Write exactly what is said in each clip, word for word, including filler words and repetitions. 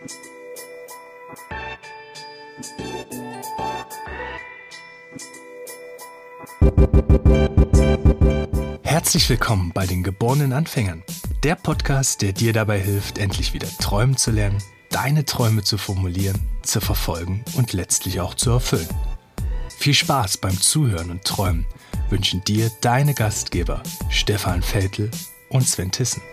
Herzlich willkommen bei den geborenen Anfängern, der Podcast, der dir dabei hilft, endlich wieder träumen zu lernen, deine Träume zu formulieren, zu verfolgen und letztlich auch zu erfüllen. Viel Spaß beim Zuhören und Träumen wünschen dir deine Gastgeber Stefan Veltl und Sven Tissen.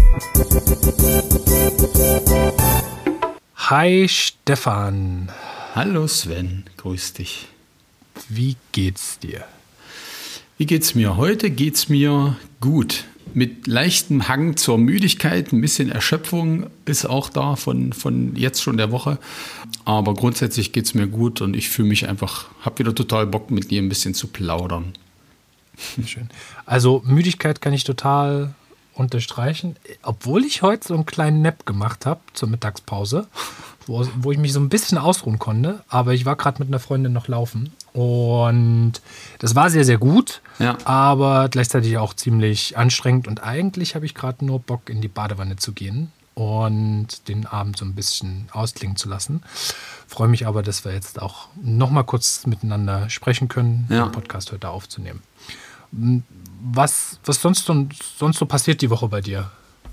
Hi Stefan. Hallo Sven, grüß dich. Wie geht's dir? Wie geht's mir? Heute geht's mir gut. Mit leichtem Hang zur Müdigkeit, ein bisschen Erschöpfung ist auch da von, von jetzt schon der Woche. Aber grundsätzlich geht's mir gut und ich fühle mich einfach, habe wieder total Bock, mit dir ein bisschen zu plaudern. Schön. Also Müdigkeit kann ich total unterstreichen, obwohl ich heute so einen kleinen Nap gemacht habe zur Mittagspause, wo, wo ich mich so ein bisschen ausruhen konnte. Aber ich war gerade mit einer Freundin noch laufen und das war sehr, sehr gut, ja. Aber gleichzeitig auch ziemlich anstrengend. Und eigentlich habe ich gerade nur Bock, in die Badewanne zu gehen und den Abend so ein bisschen ausklingen zu lassen. Freue mich aber, dass wir jetzt auch noch mal kurz miteinander sprechen können, ja. den Podcast heute aufzunehmen. Was, was sonst, sonst so passiert die Woche bei dir?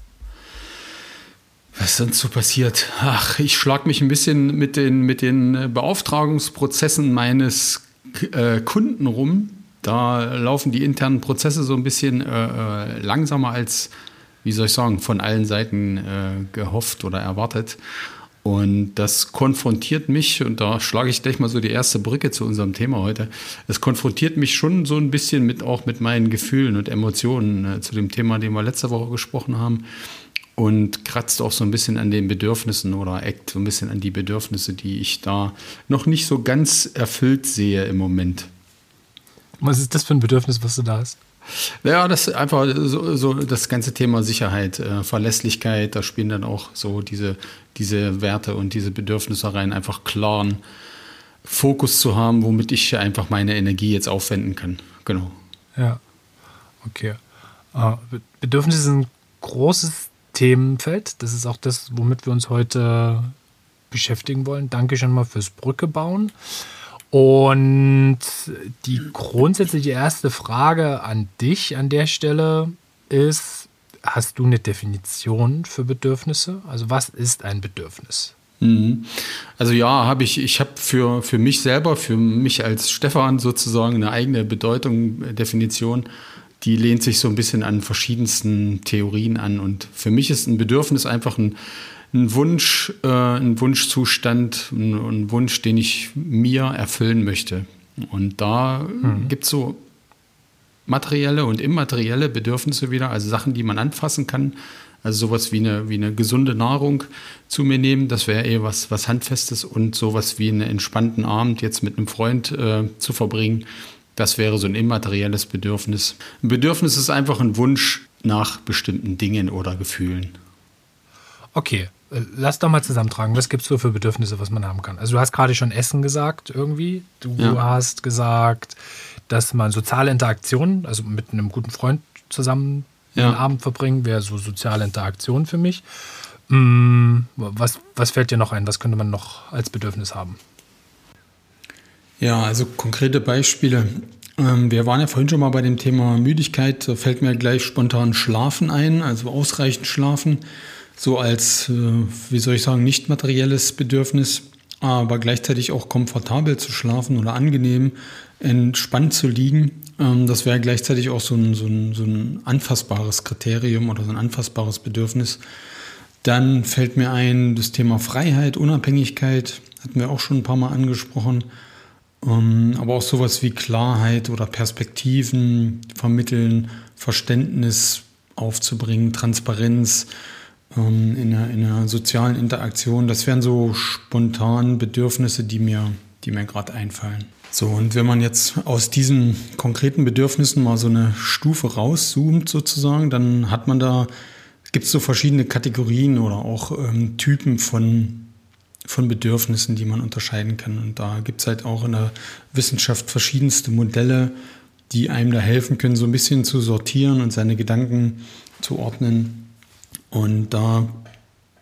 Was sonst so passiert? Ach, ich schlage mich ein bisschen mit den, mit den Beauftragungsprozessen meines äh, Kunden rum. Da laufen die internen Prozesse so ein bisschen äh, langsamer als, wie soll ich sagen, von allen Seiten äh, gehofft oder erwartet. Und das konfrontiert mich, und da schlage ich gleich mal so die erste Brücke zu unserem Thema heute, das konfrontiert mich schon so ein bisschen mit, auch mit meinen Gefühlen und Emotionen äh, zu dem Thema, den wir letzte Woche gesprochen haben. Und kratzt auch so ein bisschen an den Bedürfnissen oder eckt so ein bisschen an die Bedürfnisse, die ich da noch nicht so ganz erfüllt sehe im Moment. Was ist das für ein Bedürfnis, was du da hast? Ja, das ist einfach so, so das ganze Thema Sicherheit, äh, Verlässlichkeit, da spielen dann auch so diese, diese Werte und diese Bedürfnisse rein, einfach klaren Fokus zu haben, womit ich einfach meine Energie jetzt aufwenden kann. Genau. Ja, okay. Äh, Bedürfnisse sind ein großes Themenfeld. Das ist auch das, womit wir uns heute beschäftigen wollen. Danke schon mal fürs Brücke bauen. Und die grundsätzliche erste Frage an dich an der Stelle ist, hast du eine Definition für Bedürfnisse? Also was ist ein Bedürfnis? Also ja, habe ich, ich habe für, für mich selber, für mich als Stefan sozusagen eine eigene Bedeutung, Definition. Die lehnt sich so ein bisschen an verschiedensten Theorien an. Und für mich ist ein Bedürfnis einfach ein, ein Wunsch, äh, ein Wunschzustand, ein, ein Wunsch, den ich mir erfüllen möchte. Und da mhm. gibt es so materielle und immaterielle Bedürfnisse wieder, also Sachen, die man anfassen kann. Also sowas wie eine, wie eine gesunde Nahrung zu mir nehmen, das wäre eher was, was Handfestes, und sowas wie einen entspannten Abend jetzt mit einem Freund äh, zu verbringen. Das wäre so ein immaterielles Bedürfnis. Ein Bedürfnis ist einfach ein Wunsch nach bestimmten Dingen oder Gefühlen. Okay, lass doch mal zusammentragen. Was gibt es so für Bedürfnisse, was man haben kann? Also du hast gerade schon Essen gesagt irgendwie. Du ja. hast gesagt, dass man soziale Interaktionen, also mit einem guten Freund zusammen ja. den Abend verbringen, wäre so soziale Interaktion für mich. Was, was fällt dir noch ein? Was könnte man noch als Bedürfnis haben? Ja, also konkrete Beispiele. Wir waren ja vorhin schon mal bei dem Thema Müdigkeit. Da fällt mir gleich spontan Schlafen ein, also ausreichend schlafen. So als, wie soll ich sagen, nicht materielles Bedürfnis, aber gleichzeitig auch komfortabel zu schlafen oder angenehm, entspannt zu liegen. Das wäre gleichzeitig auch so ein, so ein, so ein anfassbares Kriterium oder so ein anfassbares Bedürfnis. Dann fällt mir ein, das Thema Freiheit, Unabhängigkeit, hatten wir auch schon ein paar Mal angesprochen. Um, aber auch sowas wie Klarheit oder Perspektiven vermitteln, Verständnis aufzubringen, Transparenz um, in, einer, in einer sozialen Interaktion. Das wären so spontan Bedürfnisse, die mir, die mir gerade einfallen. So, und wenn man jetzt aus diesen konkreten Bedürfnissen mal so eine Stufe rauszoomt sozusagen, dann hat man da, gibt es so verschiedene Kategorien oder auch ähm, Typen von von Bedürfnissen, die man unterscheiden kann. Und da gibt es halt auch in der Wissenschaft verschiedenste Modelle, die einem da helfen können, so ein bisschen zu sortieren und seine Gedanken zu ordnen. Und da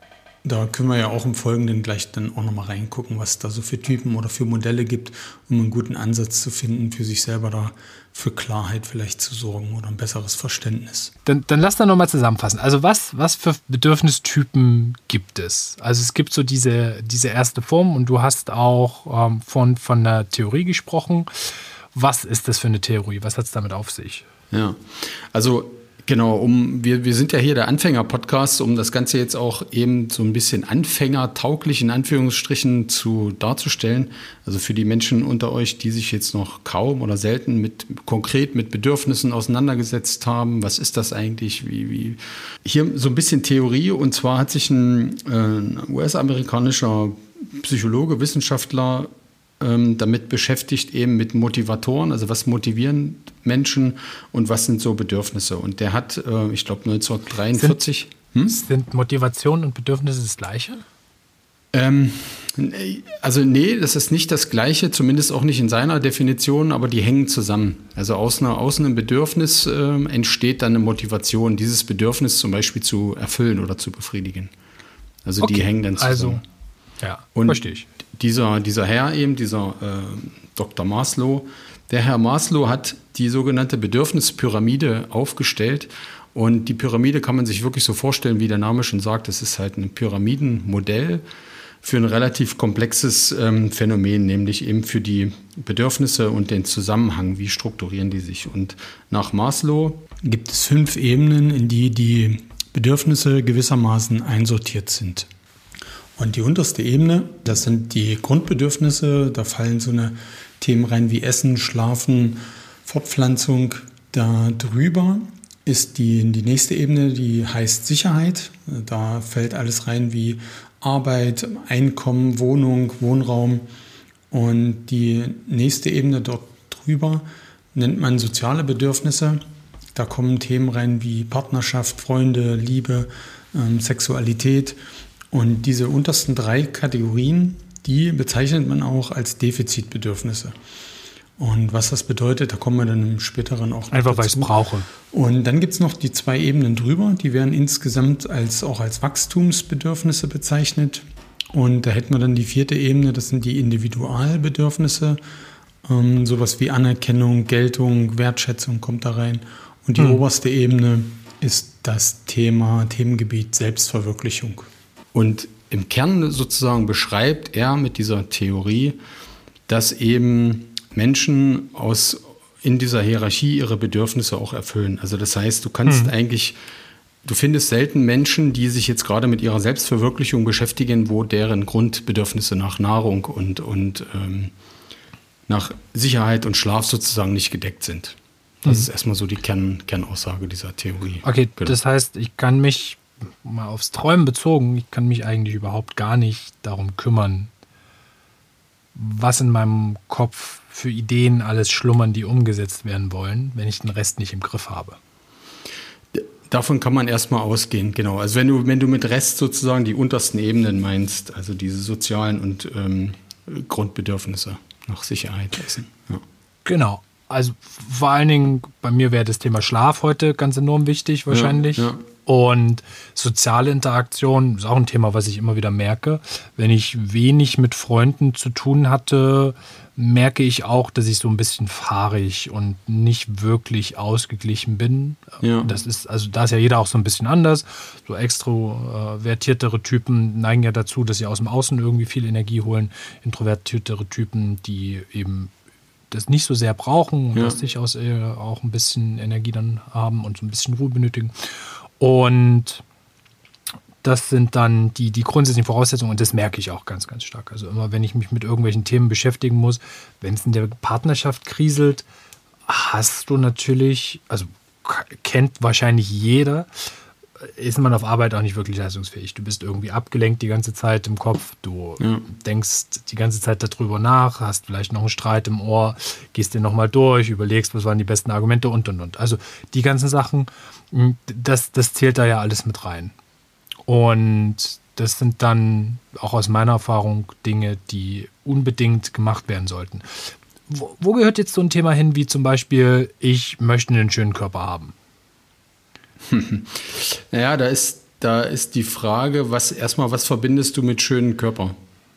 Da können wir ja auch im Folgenden gleich dann auch nochmal reingucken, was es da so für Typen oder für Modelle gibt, um einen guten Ansatz zu finden, für sich selber da für Klarheit vielleicht zu sorgen oder ein besseres Verständnis. Dann, dann lass da nochmal zusammenfassen. Also was, was für Bedürfnistypen gibt es? Also es gibt so diese, diese erste Form und du hast auch ähm, von, von einer Theorie gesprochen. Was ist das für eine Theorie? Was hat es damit auf sich? Ja, also genau, um, wir, wir sind ja hier der Anfänger-Podcast, um das Ganze jetzt auch eben so ein bisschen anfängertauglich in Anführungsstrichen zu darzustellen. Also für die Menschen unter euch, die sich jetzt noch kaum oder selten mit konkret mit Bedürfnissen auseinandergesetzt haben. Was ist das eigentlich? Wie, wie? Hier so ein bisschen Theorie, und zwar hat sich ein, äh, ein U S-amerikanischer Psychologe, Wissenschaftler damit beschäftigt, eben mit Motivatoren, also was motivieren Menschen und was sind so Bedürfnisse. Und der hat, ich glaube, neunzehnhundertdreiundvierzig... Sind, hm? sind Motivation und Bedürfnisse das Gleiche? Ähm, also nee, das ist nicht das Gleiche, zumindest auch nicht in seiner Definition, aber die hängen zusammen. Also aus, einer, aus einem Bedürfnis äh, entsteht dann eine Motivation, dieses Bedürfnis zum Beispiel zu erfüllen oder zu befriedigen. Also okay, die hängen dann zusammen. Also, ja, und verstehe ich. Dieser, dieser Herr eben, dieser äh, Doktor Maslow, der Herr Maslow hat die sogenannte Bedürfnispyramide aufgestellt. Und die Pyramide kann man sich wirklich so vorstellen, wie der Name schon sagt. Das ist halt ein Pyramidenmodell für ein relativ komplexes ähm, Phänomen, nämlich eben für die Bedürfnisse und den Zusammenhang. Wie strukturieren die sich? Und nach Maslow gibt es fünf Ebenen, in die die Bedürfnisse gewissermaßen einsortiert sind. Und die unterste Ebene, das sind die Grundbedürfnisse. Da fallen so eine Themen rein wie Essen, Schlafen, Fortpflanzung. Da drüber ist die, die nächste Ebene, die heißt Sicherheit. Da fällt alles rein wie Arbeit, Einkommen, Wohnung, Wohnraum. Und die nächste Ebene dort drüber nennt man soziale Bedürfnisse. Da kommen Themen rein wie Partnerschaft, Freunde, Liebe, ähm, Sexualität. Und diese untersten drei Kategorien, die bezeichnet man auch als Defizitbedürfnisse. Und was das bedeutet, da kommen wir dann im späteren auch noch einfach dazu. Weil ich es brauche. Und dann gibt es noch die zwei Ebenen drüber, die werden insgesamt als, auch als Wachstumsbedürfnisse bezeichnet. Und da hätten wir dann die vierte Ebene, das sind die Individualbedürfnisse. Ähm, sowas wie Anerkennung, Geltung, Wertschätzung kommt da rein. Und die hm. oberste Ebene ist das Thema, Themengebiet Selbstverwirklichung. Und im Kern sozusagen beschreibt er mit dieser Theorie, dass eben Menschen aus, in dieser Hierarchie ihre Bedürfnisse auch erfüllen. Also das heißt, du kannst mhm. eigentlich, du findest selten Menschen, die sich jetzt gerade mit ihrer Selbstverwirklichung beschäftigen, wo deren Grundbedürfnisse nach Nahrung und, und ähm, nach Sicherheit und Schlaf sozusagen nicht gedeckt sind. Das mhm. ist erstmal so die Kern, Kernaussage dieser Theorie. Okay, genau. Das heißt, ich kann mich mal aufs Träumen bezogen, ich kann mich eigentlich überhaupt gar nicht darum kümmern, was in meinem Kopf für Ideen alles schlummern, die umgesetzt werden wollen, wenn ich den Rest nicht im Griff habe. Davon kann man erstmal ausgehen, genau. Also wenn du, wenn du mit Rest sozusagen die untersten Ebenen meinst, also diese sozialen und ähm, Grundbedürfnisse nach Sicherheit essen. Ja. Genau. Also vor allen Dingen, bei mir wäre das Thema Schlaf heute ganz enorm wichtig wahrscheinlich. Ja, ja. Und soziale Interaktion ist auch ein Thema, was ich immer wieder merke. Wenn ich wenig mit Freunden zu tun hatte, merke ich auch, dass ich so ein bisschen fahrig und nicht wirklich ausgeglichen bin. Ja. Das ist, also da ist ja jeder auch so ein bisschen anders. So extrovertiertere Typen neigen ja dazu, dass sie aus dem Außen irgendwie viel Energie holen. Introvertiertere Typen, die eben das nicht so sehr brauchen und ja. das sich aus äh, auch ein bisschen Energie dann haben und so ein bisschen Ruhe benötigen. Und das sind dann die, die grundsätzlichen Voraussetzungen und das merke ich auch ganz, ganz stark. Also immer, wenn ich mich mit irgendwelchen Themen beschäftigen muss, wenn es in der Partnerschaft kriselt, hast du natürlich, also kennt wahrscheinlich jeder, ist man auf Arbeit auch nicht wirklich leistungsfähig. Du bist irgendwie abgelenkt die ganze Zeit im Kopf, du ja. denkst die ganze Zeit darüber nach, hast vielleicht noch einen Streit im Ohr, gehst den nochmal durch, überlegst, was waren die besten Argumente und, und, und. Also die ganzen Sachen, das, das zählt da ja alles mit rein. Und das sind dann auch aus meiner Erfahrung Dinge, die unbedingt gemacht werden sollten. Wo, wo gehört jetzt so ein Thema hin, wie zum Beispiel, ich möchte einen schönen Körper haben? Naja, da ist da ist die Frage, was erstmal, was verbindest du mit schönen Körper?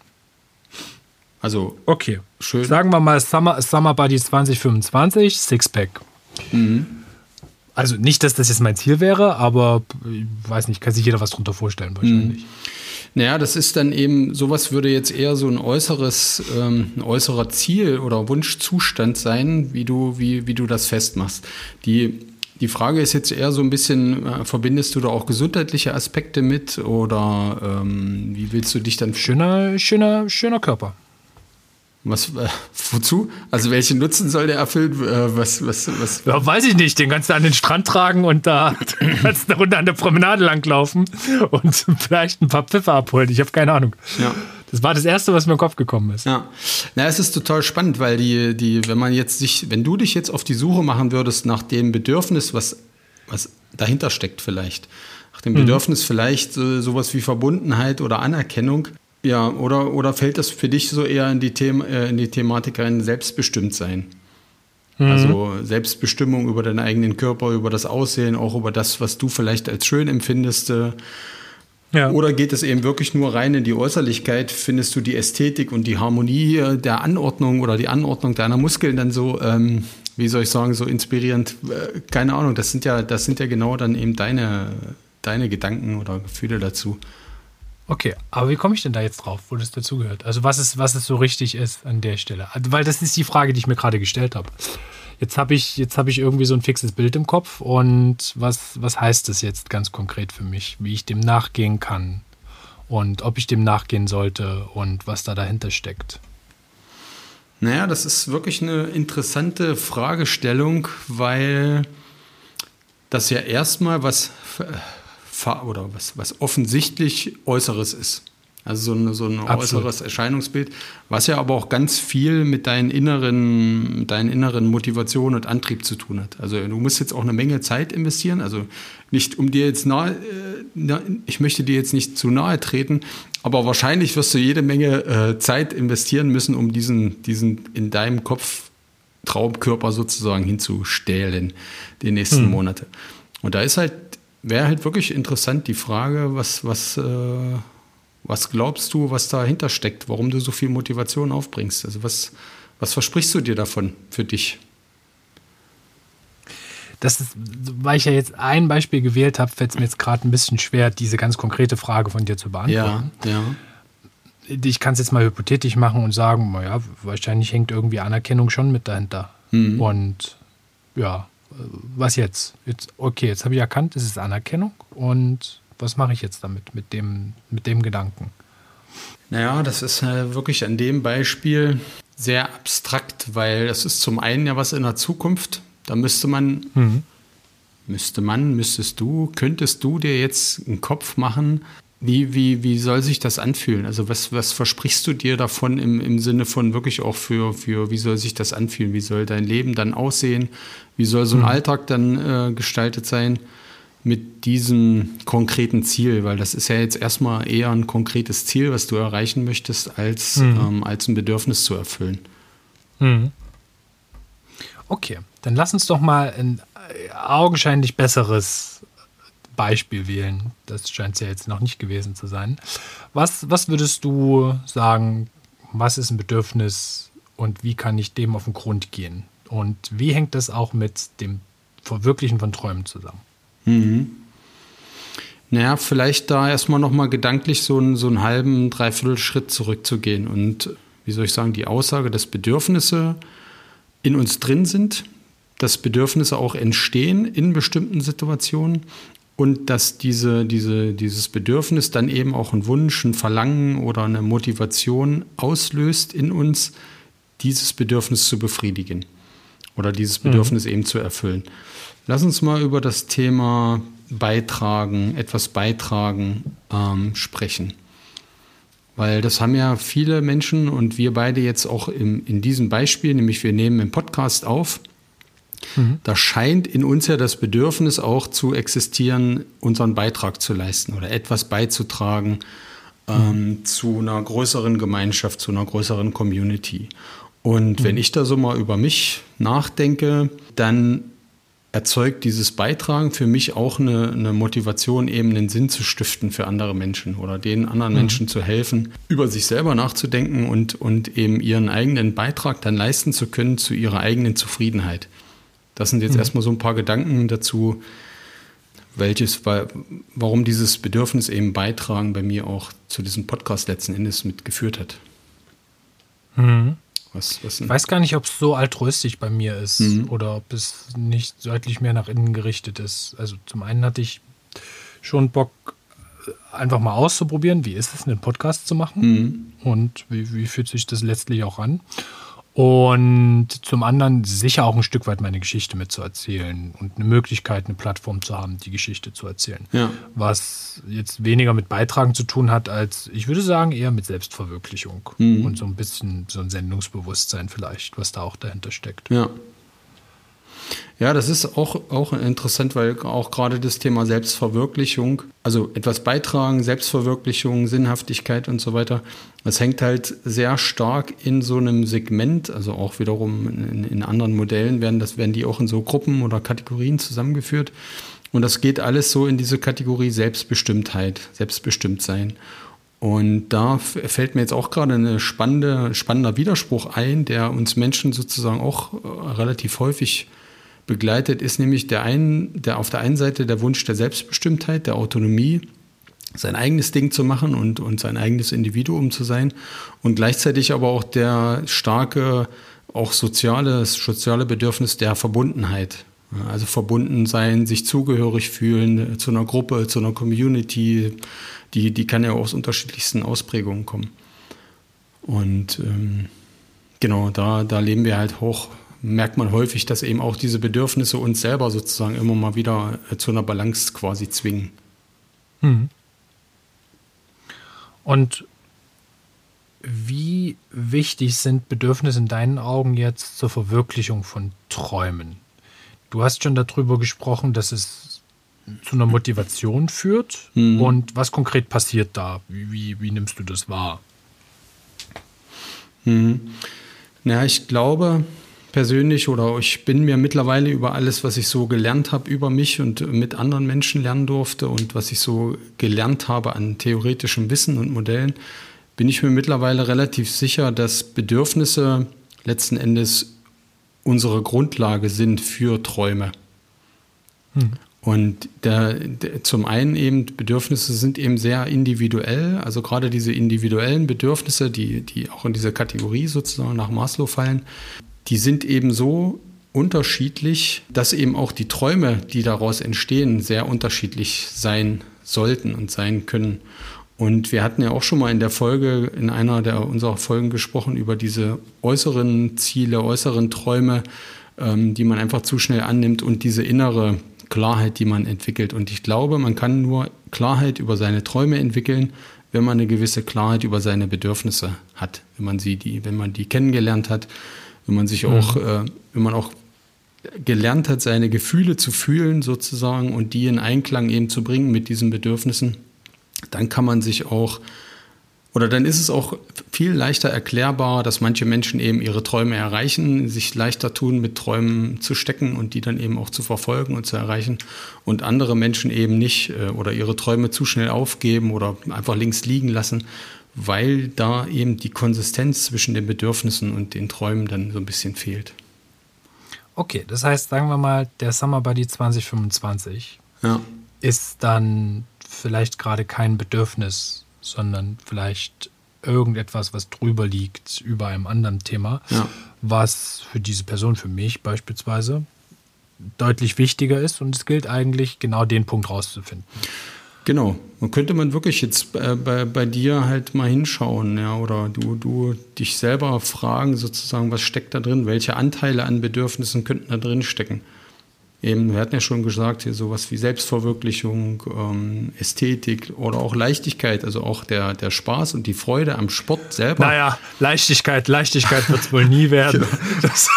Also, okay. Schön. Sagen wir mal Summer, Summer Body zwanzig fünfundzwanzig, Sixpack. Mhm. Also nicht, dass das jetzt mein Ziel wäre, aber ich weiß nicht, kann sich jeder was drunter vorstellen wahrscheinlich. Mhm. Naja, das ist dann eben, sowas würde jetzt eher so ein äußeres, ähm, ein äußerer Ziel oder Wunschzustand sein, wie du, wie, wie du das festmachst. Die, die Frage ist jetzt eher so ein bisschen, äh, verbindest du da auch gesundheitliche Aspekte mit oder ähm, wie willst du dich dann... Schöner, schöner, schöner Körper. Was, äh, wozu? Also welchen Nutzen soll der erfüllen? Äh, was, was, was? Ja, weiß ich nicht. Den kannst du an den Strand tragen und da kannst du eine Runde an der Promenade langlaufen und vielleicht ein paar Pfiffe abholen. Ich habe keine Ahnung. Ja. Das war das Erste, was mir in den Kopf gekommen ist. Ja, na, es ist total spannend, weil die, die, wenn man jetzt sich, wenn du dich jetzt auf die Suche machen würdest nach dem Bedürfnis, was, was dahinter steckt vielleicht, nach dem mhm. Bedürfnis vielleicht äh, sowas wie Verbundenheit oder Anerkennung, ja, oder, oder fällt das für dich so eher in die, Them äh, in die Thematik rein, Selbstbestimmtsein? Mhm. Also Selbstbestimmung über deinen eigenen Körper, über das Aussehen, auch über das, was du vielleicht als schön empfindest. Äh, ja. Oder geht es eben wirklich nur rein in die Äußerlichkeit? Findest du die Ästhetik und die Harmonie äh, der Anordnung oder die Anordnung deiner Muskeln dann so, ähm, wie soll ich sagen, so inspirierend? Äh, keine Ahnung, das sind ja, das sind ja genau dann eben deine, deine Gedanken oder Gefühle dazu. Okay, aber wie komme ich denn da jetzt drauf, wo das dazugehört? Also was ist, was es so richtig ist an der Stelle? Also, weil das ist die Frage, die ich mir gerade gestellt habe. Jetzt habe ich, jetzt habe ich irgendwie so ein fixes Bild im Kopf und was, was heißt das jetzt ganz konkret für mich? Wie ich dem nachgehen kann und ob ich dem nachgehen sollte und was da dahinter steckt? Naja, das ist wirklich eine interessante Fragestellung, weil das ja erstmal was... oder was, was offensichtlich Äußeres ist. Also so, eine, so ein Absolut. äußeres Erscheinungsbild, was ja aber auch ganz viel mit deinen inneren, deinen inneren Motivation und Antrieb zu tun hat. Also du musst jetzt auch eine Menge Zeit investieren, also nicht um dir jetzt nahe, äh, ich möchte dir jetzt nicht zu nahe treten, aber wahrscheinlich wirst du jede Menge äh, Zeit investieren müssen, um diesen, diesen in deinem Kopf Traumkörper sozusagen hinzustellen, die nächsten hm. Monate. Und da ist halt wäre halt wirklich interessant, die Frage, was, was, äh, was glaubst du, was dahinter steckt, warum du so viel Motivation aufbringst? Also was, was versprichst du dir davon für dich? Das ist, weil ich ja jetzt ein Beispiel gewählt habe, fällt es mir jetzt gerade ein bisschen schwer, diese ganz konkrete Frage von dir zu beantworten. Ja, ja. Ich kann es jetzt mal hypothetisch machen und sagen, naja, wahrscheinlich hängt irgendwie Anerkennung schon mit dahinter. Mhm. Und ja, was jetzt? jetzt okay, jetzt habe ich erkannt, es ist Anerkennung. Und was mache ich jetzt damit, mit dem, mit dem Gedanken? Naja, das ist äh, wirklich an dem Beispiel sehr abstrakt, weil das ist zum einen ja was in der Zukunft. Da müsste man, mhm. müsste man, müsstest du, könntest du dir jetzt einen Kopf machen, wie, wie, wie soll sich das anfühlen? Also was, was versprichst du dir davon im, im Sinne von wirklich auch für, für, wie soll sich das anfühlen? Wie soll dein Leben dann aussehen? Wie soll so ein mhm. Alltag dann äh, gestaltet sein mit diesem konkreten Ziel? Weil das ist ja jetzt erstmal eher ein konkretes Ziel, was du erreichen möchtest, als, mhm. ähm, als ein Bedürfnis zu erfüllen. Mhm. Okay, dann lass uns doch mal ein augenscheinlich besseres Beispiel wählen. Das scheint es ja jetzt noch nicht gewesen zu sein. Was, was würdest du sagen, was ist ein Bedürfnis und wie kann ich dem auf den Grund gehen? Und wie hängt das auch mit dem Verwirklichen von Träumen zusammen? Mhm. Naja, vielleicht da erstmal nochmal gedanklich so einen, so einen halben, dreiviertel Schritt zurückzugehen und, wie soll ich sagen, die Aussage, dass Bedürfnisse in uns drin sind, dass Bedürfnisse auch entstehen in bestimmten Situationen und dass diese, diese, dieses Bedürfnis dann eben auch einen Wunsch, ein Verlangen oder eine Motivation auslöst in uns, dieses Bedürfnis zu befriedigen oder dieses Bedürfnis mhm. eben zu erfüllen. Lass uns mal über das Thema Beitragen, etwas beitragen ähm, sprechen. Weil das haben ja viele Menschen und wir beide jetzt auch im, in diesem Beispiel, nämlich wir nehmen im Podcast auf, mhm. da scheint in uns ja das Bedürfnis auch zu existieren, unseren Beitrag zu leisten oder etwas beizutragen mhm. ähm, zu einer größeren Gemeinschaft, zu einer größeren Community. Und mhm. wenn ich da so mal über mich nachdenke, dann erzeugt dieses Beitragen für mich auch eine, eine Motivation, eben einen Sinn zu stiften für andere Menschen oder den anderen mhm. Menschen zu helfen, über sich selber nachzudenken und, und eben ihren eigenen Beitrag dann leisten zu können zu ihrer eigenen Zufriedenheit. Das sind jetzt mhm. erstmal so ein paar Gedanken dazu, welches, warum dieses Bedürfnis eben Beitragen bei mir auch zu diesem Podcast letzten Endes mitgeführt hat. Mhm. Was, was ich weiß gar nicht, ob es so altruistisch bei mir ist mhm. oder ob es nicht deutlich mehr nach innen gerichtet ist. Also zum einen hatte ich schon Bock, einfach mal auszuprobieren, wie ist es, einen Podcast zu machen mhm. und wie, wie fühlt sich das letztlich auch an. Und zum anderen sicher auch ein Stück weit meine Geschichte mitzuerzählen und eine Möglichkeit, eine Plattform zu haben, die Geschichte zu erzählen. Ja. Was jetzt weniger mit Beitragen zu tun hat, als, ich würde sagen, eher mit Selbstverwirklichung mhm. und so ein bisschen so ein Sendungsbewusstsein vielleicht, was da auch dahinter steckt. Ja. Ja, das ist auch, auch interessant, weil auch gerade das Thema Selbstverwirklichung, also etwas beitragen, Selbstverwirklichung, Sinnhaftigkeit und so weiter, das hängt halt sehr stark in so einem Segment, also auch wiederum in, in anderen Modellen werden, das werden die auch in so Gruppen oder Kategorien zusammengeführt. Und das geht alles so in diese Kategorie Selbstbestimmtheit, Selbstbestimmtsein. Und da fällt mir jetzt auch gerade ein spannende, spannender Widerspruch ein, der uns Menschen sozusagen auch relativ häufig begleitet, ist nämlich der, einen, der auf der einen Seite der Wunsch der Selbstbestimmtheit, der Autonomie, sein eigenes Ding zu machen und, und sein eigenes Individuum zu sein und gleichzeitig aber auch der starke, auch soziale, soziale Bedürfnis der Verbundenheit. Also verbunden sein, sich zugehörig fühlen zu einer Gruppe, zu einer Community, die, die kann ja aus unterschiedlichsten Ausprägungen kommen. Und ähm, genau, da, da leben wir halt hoch, merkt man häufig, dass eben auch diese Bedürfnisse uns selber sozusagen immer mal wieder zu einer Balance quasi zwingen. Hm. Und wie wichtig sind Bedürfnisse in deinen Augen jetzt zur Verwirklichung von Träumen? Du hast schon darüber gesprochen, dass es zu einer Motivation führt. Mhm. Und was konkret passiert da? Wie, wie, wie nimmst du das wahr? Mhm. Naja, ich glaube persönlich oder ich bin mir mittlerweile über alles, was ich so gelernt habe über mich und mit anderen Menschen lernen durfte und was ich so gelernt habe an theoretischem Wissen und Modellen, bin ich mir mittlerweile relativ sicher, dass Bedürfnisse letzten Endes unsere Grundlage sind für Träume. Hm. Und der, der, zum einen eben, Bedürfnisse sind eben sehr individuell, also gerade diese individuellen Bedürfnisse, die, die auch in diese Kategorie sozusagen nach Maslow fallen, die sind eben so unterschiedlich, dass eben auch die Träume, die daraus entstehen, sehr unterschiedlich sein sollten und sein können. Und wir hatten ja auch schon mal in der Folge, in einer der unserer Folgen gesprochen über diese äußeren Ziele, äußeren Träume, ähm, die man einfach zu schnell annimmt und diese innere Klarheit, die man entwickelt. Und ich glaube, man kann nur Klarheit über seine Träume entwickeln, wenn man eine gewisse Klarheit über seine Bedürfnisse hat, wenn man sie, die, wenn man die kennengelernt hat, wenn man sich auch, mhm. äh, wenn man auch gelernt hat, seine Gefühle zu fühlen sozusagen und die in Einklang eben zu bringen mit diesen Bedürfnissen, dann kann man sich auch, oder dann ist es auch viel leichter erklärbar, dass manche Menschen eben ihre Träume erreichen, sich leichter tun, mit Träumen zu stecken und die dann eben auch zu verfolgen und zu erreichen und andere Menschen eben nicht oder ihre Träume zu schnell aufgeben oder einfach links liegen lassen, weil da eben die Konsistenz zwischen den Bedürfnissen und den Träumen dann so ein bisschen fehlt. Okay, das heißt, sagen wir mal, der Summer Buddy zwanzig fünfundzwanzig ja. ist dann vielleicht gerade kein Bedürfnis, sondern vielleicht irgendetwas, was drüber liegt, über einem anderen Thema, ja. was für diese Person, für mich beispielsweise, deutlich wichtiger ist und es gilt eigentlich, genau den Punkt rauszufinden. Genau, man könnte man wirklich jetzt bei, bei, bei dir halt mal hinschauen, ja, oder du, du dich selber fragen sozusagen, was steckt da drin, welche Anteile an Bedürfnissen könnten da drin stecken. Eben, wir hatten ja schon gesagt, hier sowas wie Selbstverwirklichung, ähm, Ästhetik oder auch Leichtigkeit, also auch der, der Spaß und die Freude am Sport selber. Naja, Leichtigkeit, Leichtigkeit wird es wohl nie werden. Das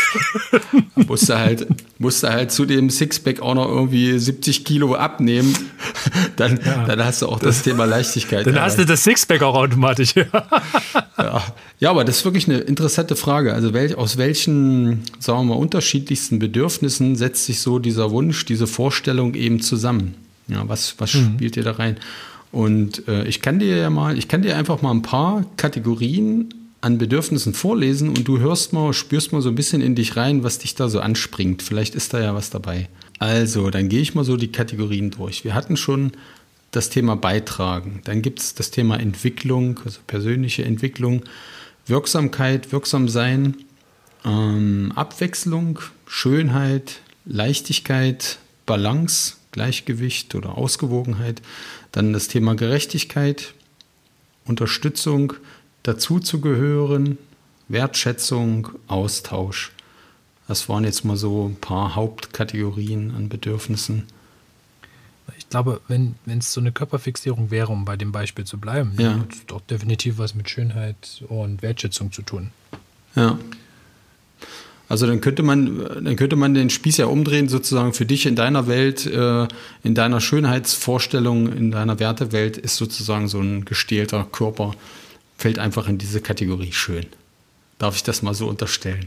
musste halt, musste halt zu dem Sixpack auch noch irgendwie siebzig Kilo abnehmen, dann, ja. dann hast du auch das, das Thema Leichtigkeit. Dann erreicht. Hast du das Sixpack auch automatisch. ja, Ja, aber das ist wirklich eine interessante Frage. Also wel, aus welchen, sagen wir mal, unterschiedlichsten Bedürfnissen setzt sich so dieser Wunsch, diese Vorstellung eben zusammen? Ja, was, was mhm. spielt ihr da rein? Und äh, ich kann dir ja mal, ich kann dir einfach mal ein paar Kategorien an Bedürfnissen vorlesen und du hörst mal, spürst mal so ein bisschen in dich rein, was dich da so anspringt. Vielleicht ist da ja was dabei. Also, dann gehe ich mal so die Kategorien durch. Wir hatten schon das Thema Beitragen. Dann gibt es das Thema Entwicklung, also persönliche Entwicklung, Wirksamkeit, wirksam sein, ähm, Abwechslung, Schönheit, Leichtigkeit, Balance, Gleichgewicht oder Ausgewogenheit. Dann das Thema Gerechtigkeit, Unterstützung, dazuzugehören, Wertschätzung, Austausch. Das waren jetzt mal so ein paar Hauptkategorien an Bedürfnissen. Ich glaube, wenn es so eine Körperfixierung wäre, um bei dem Beispiel zu bleiben, ja. dann hat es doch definitiv was mit Schönheit und Wertschätzung zu tun. Ja. Also dann könnte man, dann könnte man den Spieß ja umdrehen, sozusagen für dich in deiner Welt, äh, in deiner Schönheitsvorstellung, in deiner Wertewelt ist sozusagen so ein gestählter Körper, fällt einfach in diese Kategorie schön. Darf ich das mal so unterstellen?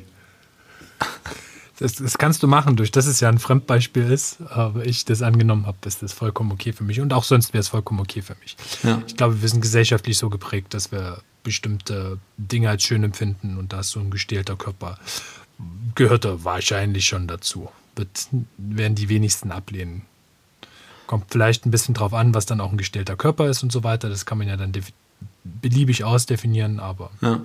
Das, das kannst du machen, durch dass es ja ein Fremdbeispiel ist, aber ich das angenommen habe, ist das vollkommen okay für mich und auch sonst wäre es vollkommen okay für mich. Ja. Ich glaube, wir sind gesellschaftlich so geprägt, dass wir bestimmte Dinge als schön empfinden und da ist so ein gestählter Körper, gehört da wahrscheinlich schon dazu. Wird, werden die wenigsten ablehnen. Kommt vielleicht ein bisschen drauf an, was dann auch ein gestählter Körper ist und so weiter, das kann man ja dann defi- beliebig ausdefinieren, aber... Ja.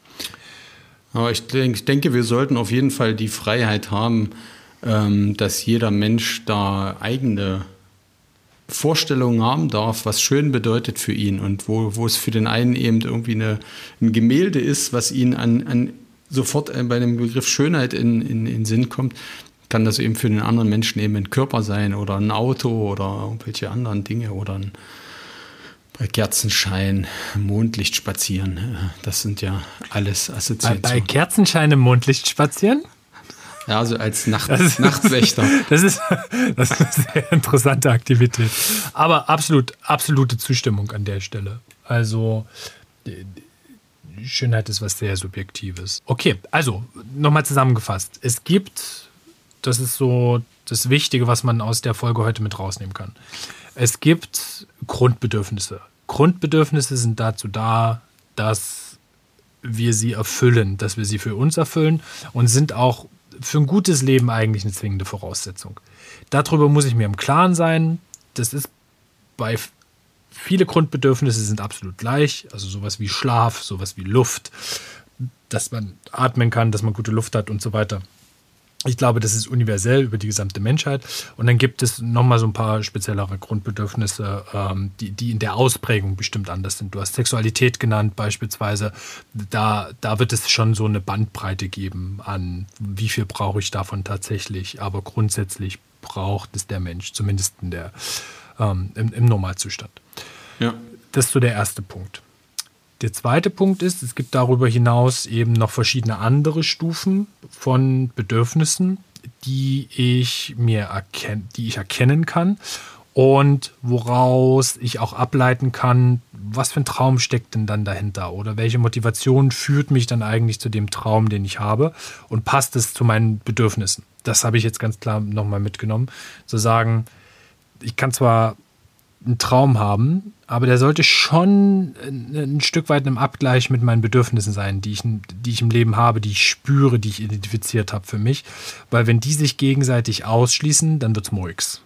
Aber ich denk, denke, wir sollten auf jeden Fall die Freiheit haben, ähm, dass jeder Mensch da eigene Vorstellungen haben darf, was schön bedeutet für ihn und wo, wo es für den einen eben irgendwie eine, ein Gemälde ist, was ihn an, an sofort bei dem Begriff Schönheit in, in, in Sinn kommt, kann das eben für den anderen Menschen eben ein Körper sein oder ein Auto oder irgendwelche anderen Dinge oder ein bei Kerzenschein, Mondlicht spazieren. Das sind ja alles Assoziationen. Bei, bei Kerzenschein im Mondlicht spazieren? Ja, also als Nacht, das ist, Nachtwächter. Das ist, das ist eine sehr interessante Aktivität. Aber absolut, absolute Zustimmung an der Stelle. Also die Schönheit ist was sehr Subjektives. Okay, also nochmal zusammengefasst. Es gibt, das ist so das Wichtige, was man aus der Folge heute mit rausnehmen kann. Es gibt Grundbedürfnisse. Grundbedürfnisse sind dazu da, dass wir sie erfüllen, dass wir sie für uns erfüllen und sind auch für ein gutes Leben eigentlich eine zwingende Voraussetzung. Darüber muss ich mir im Klaren sein. Das ist bei viele Grundbedürfnisse sind absolut gleich, also sowas wie Schlaf, sowas wie Luft, dass man atmen kann, dass man gute Luft hat und so weiter. Ich glaube, das ist universell über die gesamte Menschheit. Und dann gibt es nochmal so ein paar speziellere Grundbedürfnisse, ähm, die, die in der Ausprägung bestimmt anders sind. Du hast Sexualität genannt beispielsweise. Da, da wird es schon so eine Bandbreite geben an, wie viel brauche ich davon tatsächlich. Aber grundsätzlich braucht es der Mensch, zumindest in der, ähm, im, im Normalzustand. Ja. Das ist so der erste Punkt. Der zweite Punkt ist, es gibt darüber hinaus eben noch verschiedene andere Stufen von Bedürfnissen, die ich mir erken- die ich erkennen kann und woraus ich auch ableiten kann, was für ein Traum steckt denn dann dahinter oder welche Motivation führt mich dann eigentlich zu dem Traum, den ich habe und passt es zu meinen Bedürfnissen. Das habe ich jetzt ganz klar nochmal mitgenommen, zu sagen, ich kann zwar einen Traum haben, aber der sollte schon ein Stück weit im Abgleich mit meinen Bedürfnissen sein, die ich, die ich im Leben habe, die ich spüre, die ich identifiziert habe für mich. Weil wenn die sich gegenseitig ausschließen, dann wird's Murks.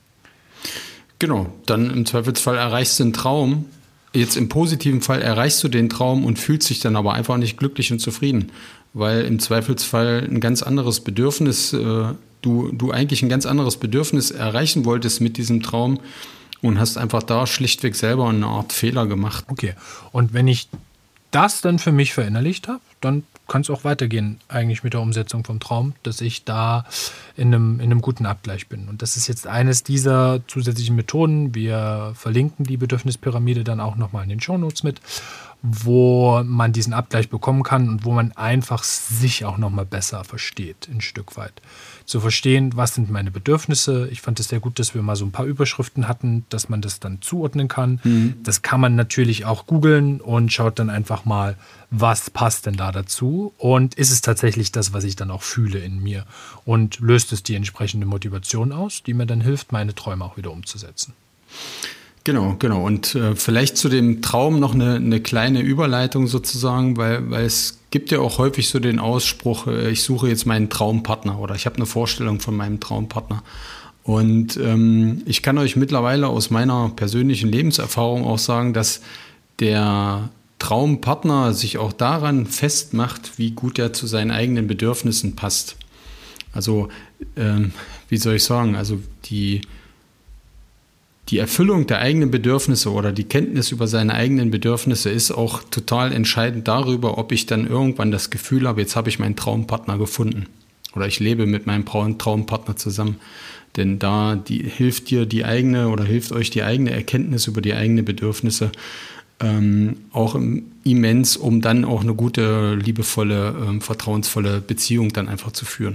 Genau, dann im Zweifelsfall erreichst du einen Traum. Jetzt im positiven Fall erreichst du den Traum und fühlst dich dann aber einfach nicht glücklich und zufrieden, weil im Zweifelsfall ein ganz anderes Bedürfnis, äh, du, du eigentlich ein ganz anderes Bedürfnis erreichen wolltest mit diesem Traum, und hast einfach da schlichtweg selber eine Art Fehler gemacht. Okay, und wenn ich das dann für mich verinnerlicht habe, dann kann es auch weitergehen eigentlich mit der Umsetzung vom Traum, dass ich da in einem, in einem guten Abgleich bin. Und das ist jetzt eines dieser zusätzlichen Methoden. Wir verlinken die Bedürfnispyramide dann auch nochmal in den Shownotes mit. wo man diesen Abgleich bekommen kann und wo man einfach sich auch nochmal besser versteht, ein Stück weit. Zu verstehen, was sind meine Bedürfnisse. Ich fand es sehr gut, dass wir mal so ein paar Überschriften hatten, dass man das dann zuordnen kann. Mhm. Das kann man natürlich auch googeln und schaut dann einfach mal, was passt denn da dazu und ist es tatsächlich das, was ich dann auch fühle in mir und löst es die entsprechende Motivation aus, die mir dann hilft, meine Träume auch wieder umzusetzen. Genau, genau. Und äh, vielleicht zu dem Traum noch eine, eine kleine Überleitung sozusagen, weil, weil es gibt ja auch häufig so den Ausspruch, äh, ich suche jetzt meinen Traumpartner oder ich habe eine Vorstellung von meinem Traumpartner. Und ähm, ich kann euch mittlerweile aus meiner persönlichen Lebenserfahrung auch sagen, dass der Traumpartner sich auch daran festmacht, wie gut er zu seinen eigenen Bedürfnissen passt. Also, ähm, wie soll ich sagen, also die Die Erfüllung der eigenen Bedürfnisse oder die Kenntnis über seine eigenen Bedürfnisse ist auch total entscheidend darüber, ob ich dann irgendwann das Gefühl habe, jetzt habe ich meinen Traumpartner gefunden oder ich lebe mit meinem Traumpartner zusammen. Denn da die, hilft dir die eigene oder hilft euch die eigene Erkenntnis über die eigenen Bedürfnisse ähm, auch immens, um dann auch eine gute, liebevolle, ähm, vertrauensvolle Beziehung dann einfach zu führen.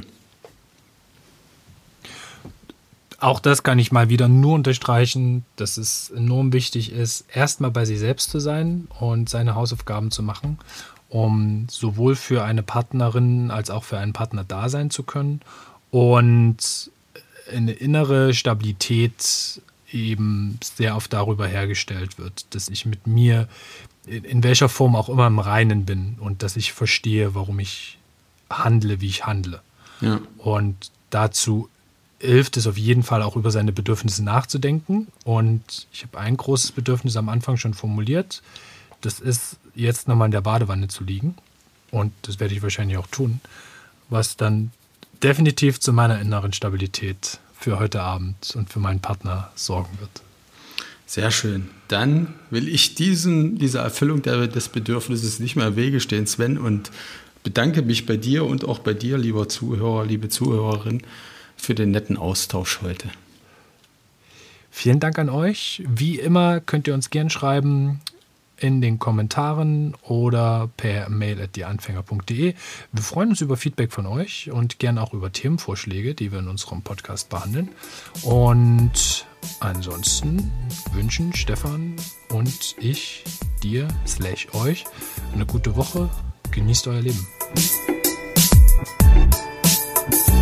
Auch das kann ich mal wieder nur unterstreichen, dass es enorm wichtig ist, erstmal bei sich selbst zu sein und seine Hausaufgaben zu machen, um sowohl für eine Partnerin als auch für einen Partner da sein zu können und eine innere Stabilität eben sehr oft darüber hergestellt wird, dass ich mit mir in welcher Form auch immer im Reinen bin und dass ich verstehe, warum ich handle, wie ich handle. Ja. Und dazu hilft es auf jeden Fall auch über seine Bedürfnisse nachzudenken. Und ich habe ein großes Bedürfnis am Anfang schon formuliert. Das ist, jetzt nochmal in der Badewanne zu liegen. Und das werde ich wahrscheinlich auch tun. Was dann definitiv zu meiner inneren Stabilität für heute Abend und für meinen Partner sorgen wird. Sehr schön. Dann will ich diesen, dieser Erfüllung der, des Bedürfnisses nicht mehr im Wege stehen, Sven, und bedanke mich bei dir und auch bei dir, lieber Zuhörer, liebe Zuhörerin, für den netten Austausch heute. Vielen Dank an euch. Wie immer könnt ihr uns gern schreiben in den Kommentaren oder per mail at dieanfänger punkt de. Wir freuen uns über Feedback von euch und gern auch über Themenvorschläge, die wir in unserem Podcast behandeln. Und ansonsten wünschen Stefan und ich dir slash euch eine gute Woche. Genießt euer Leben.